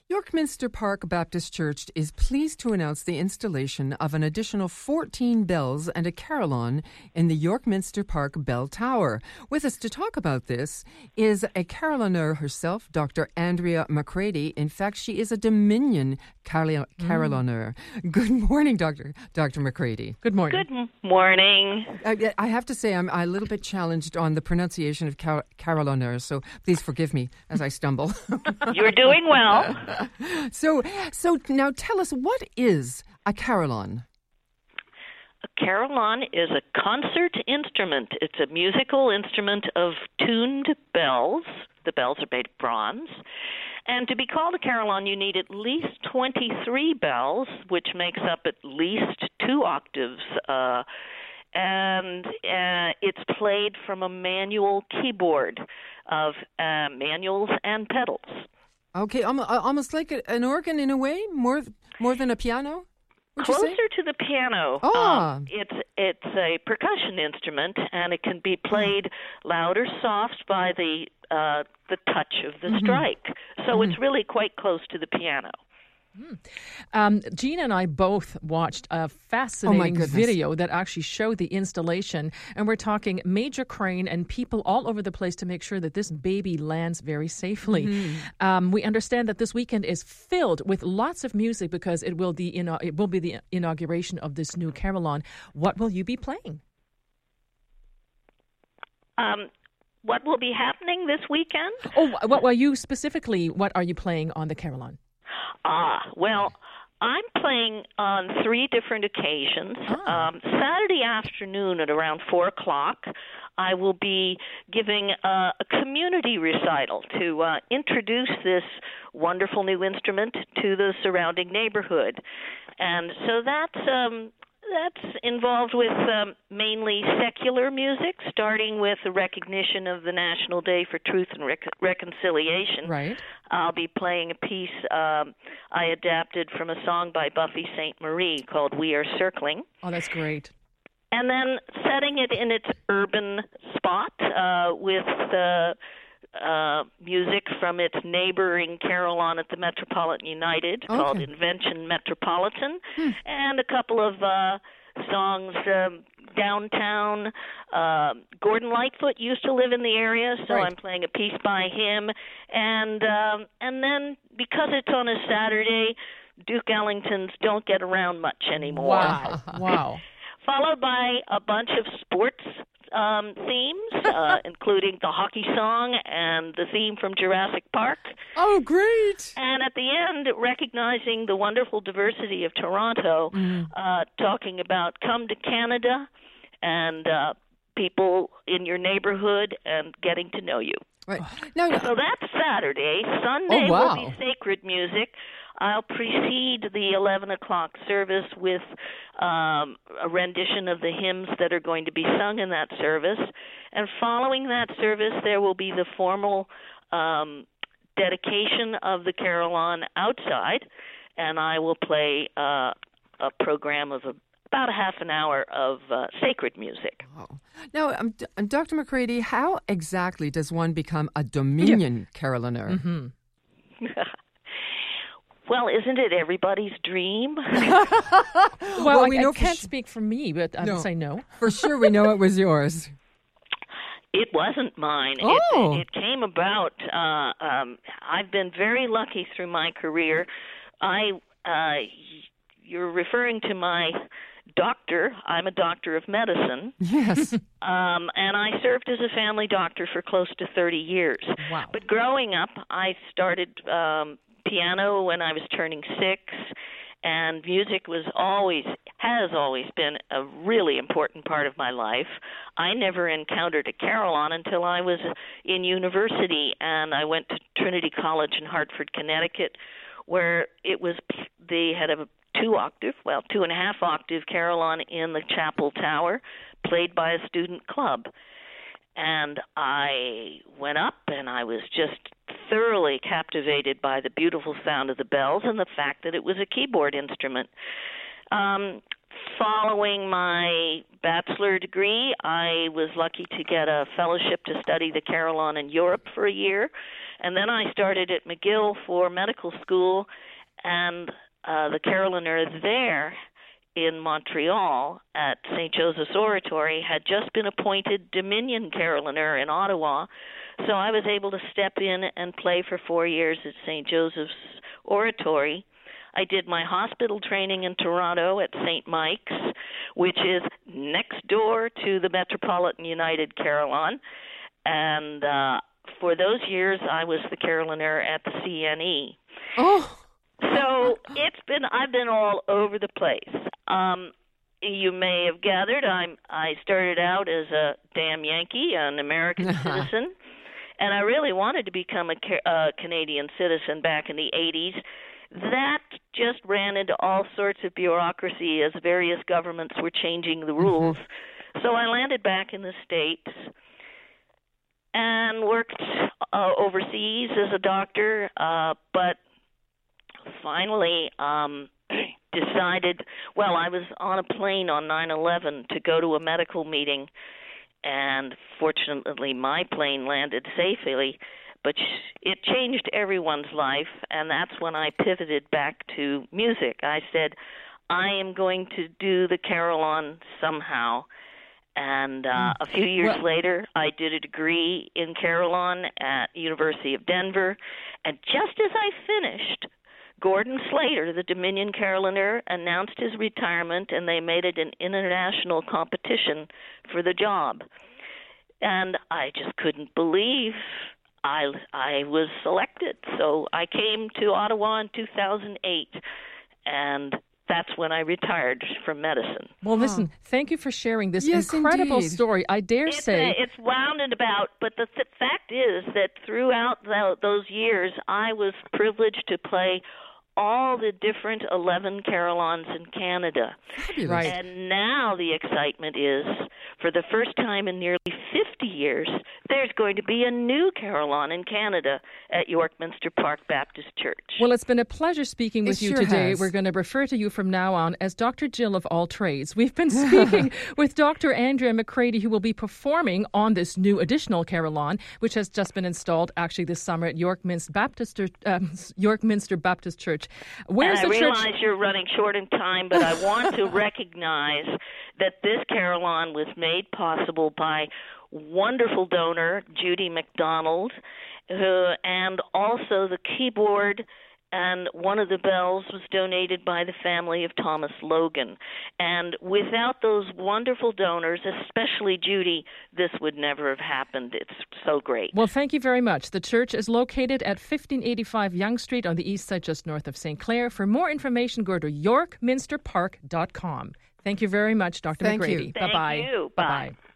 York Minster Park Baptist Church is pleased to announce the installation of an additional 14 bells and a carillon in the York Minster Park Bell Tower. With us to talk about this is a carillonneur herself, Dr. Andrea McCready. In fact, she is a Dominion carillonneur. Good morning, Dr. McCready. Good morning. Good morning. I have to say I'm a little bit challenged on the pronunciation of carillonneur, so please forgive me as I stumble. You're doing well. So now tell us, what is a carillon? A carillon is a concert instrument. It's a musical instrument of tuned bells. The bells are made of bronze. And to be called a carillon, you need at least 23 bells, which makes up at least 2 octaves. And it's played from a manual keyboard of manuals and pedals. Okay, almost like an organ in a way, more than a piano. Closer to the piano. Oh. It's a percussion instrument, and it can be played loud or soft by the touch of the strike. So it's really quite close to the piano. Gina and I both watched a fascinating video that actually showed the installation, and we're talking major crane and people all over the place to make sure that this baby lands very safely. We understand that this weekend is filled with lots of music because it will be the inauguration of this new carillon. What will you be playing? What will be happening this weekend? What are you playing on the carillon? Well, I'm playing on 3 different occasions. Saturday afternoon at around 4 o'clock, I will be giving a community recital to introduce this wonderful new instrument to the surrounding neighborhood. And so that's involved with mainly secular music, starting with the recognition of the National Day for Truth and Reconciliation. Right. I'll be playing a piece I adapted from a song by Buffy St. Marie called We Are Circling. Oh, that's great. And then setting it in its urban spot with the music from its neighboring carillon at the Metropolitan United called Invention Metropolitan, and a couple of songs downtown. Gordon Lightfoot used to live in the area, so I'm playing a piece by him. And then, because it's on a Saturday, Duke Ellington's Don't Get Around Much Anymore. Wow. Followed by a bunch of sports themes, including the hockey song and the theme from Jurassic Park. Oh, great! And at the end, recognizing the wonderful diversity of Toronto, talking about come to Canada and people in your neighborhood and getting to know you. Right. So that's Saturday. Sunday will be sacred music. I'll precede the 11 o'clock service with a rendition of the hymns that are going to be sung in that service. And following that service, there will be the formal dedication of the carillon outside, and I will play a program of about a half an hour of sacred music. Oh. Now, Dr. McCready, how exactly does one become a Dominion carillonneur? Well, isn't it everybody's dream? Well, I can't speak for me, but I would say no. For sure, we know it was yours. It wasn't mine. It came about. I've been very lucky through my career. You're referring to my doctor. I'm a doctor of medicine. Yes. And I served as a family doctor for close to 30 years. Wow. But growing up, I started piano when I was turning 6, and music has always been a really important part of my life. I never encountered a carillon until I was in university, and I went to Trinity College in Hartford, Connecticut, where they had a 2.5 octave carillon in the chapel tower, played by a student club. And I went up, and I was just thoroughly captivated by the beautiful sound of the bells and the fact that it was a keyboard instrument. following my bachelor degree, I was lucky to get a fellowship to study the Carillon in Europe for a year. And then I started at McGill for medical school, and the carillonneur there in Montreal at St. Joseph's Oratory had just been appointed Dominion carillonneur in Ottawa, so I was able to step in and play for 4 years at St. Joseph's Oratory. I did my hospital training in Toronto at St. Mike's, which is next door to the Metropolitan United Carillon, and for those years I was the carillonneur at the CNE. Oh. So I've been all over the place. You may have gathered I started out as a damn Yankee, an American citizen, and I really wanted to become a Canadian citizen back in the 80s. That just ran into all sorts of bureaucracy as various governments were changing the rules. So I landed back in the States and worked overseas as a doctor, but finally decided, well, I was on a plane on 9/11 to go to a medical meeting, and fortunately my plane landed safely, but it changed everyone's life, and that's when I pivoted back to music. I said, I am going to do the carillon somehow. And a few years later, I did a degree in carillon at University of Denver, and just as I finished, Gordon Slater, the Dominion carillonneur, announced his retirement, and they made it an international competition for the job. And I just couldn't believe I was selected. So I came to Ottawa in 2008, and that's when I retired from medicine. Well, listen, thank you for sharing this incredible story. I dare say it's rounded about, but the fact is that throughout those years, I was privileged to play all the different 11 carillons in Canada. Fabulous. Right. And now the excitement is, for the first time in nearly 50 years, there's going to be a new carillon in Canada at York Minster Park Baptist Church. Well, it's been a pleasure speaking with you today. Has. We're going to refer to you from now on as Dr. Jill of all trades. We've been speaking with Dr. Andrea McCready, who will be performing on this new additional carillon, which has just been installed actually this summer at York Minster Baptist Church. Where's and the I church? realize you're running short in time, but I want to recognize that this carillon was made possible by wonderful donor Judy McDonald, and also the keyboard and one of the bells was donated by the family of Thomas Logan. And without those wonderful donors, especially Judy, this would never have happened. It's so great. Well, thank you very much. The church is located at 1585 Yonge Street on the east side, just north of St. Clair. For more information, go to yorkminsterpark.com. Thank you very much, Dr. McCready. Thank Bye-bye. you. Bye. Bye-bye.